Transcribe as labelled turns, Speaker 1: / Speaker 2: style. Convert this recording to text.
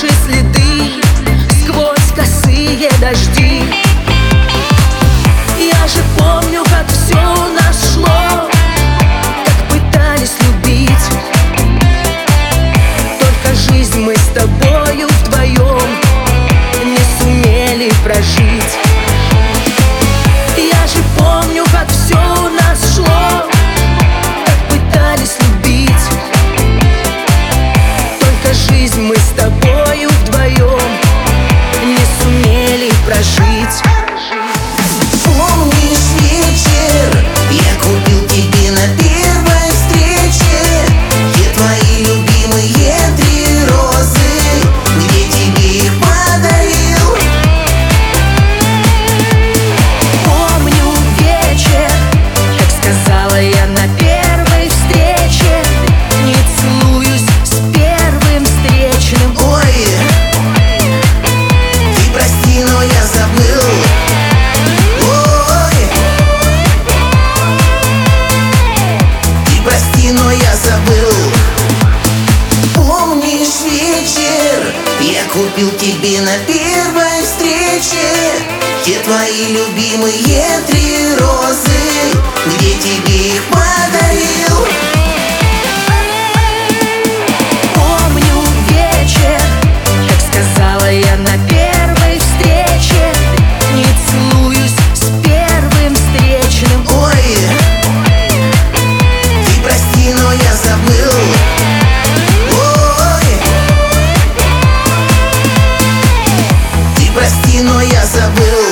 Speaker 1: наши следы сквозь косые дожди. Я же помню, как все у нас шло, как пытались любить. Только жизнь мы с тобою вдвоем не сумели прожить. Я же помню, как все у нас шло, как пытались любить. Только жизнь мы с тобою вдвоем не сумели прожить.
Speaker 2: Помнишь вечер, я купил тебе на первой встрече те твои любимые 3 розы, где тебе их подарил.
Speaker 1: Помню вечер, как сказала я на первой встрече: не целуюсь с первым встречным.
Speaker 2: Ой, ты прости, но я забыл. Но я забыл. Помнишь вечер, я купил тебе на первой встрече те твои любимые 3 розы, где тебе их подарил.
Speaker 1: Помню вечер, как сказала я на первой встрече: не целуюсь с первым встречным.
Speaker 2: Ой, но я забыл. Ой, ты прости, но я забыл.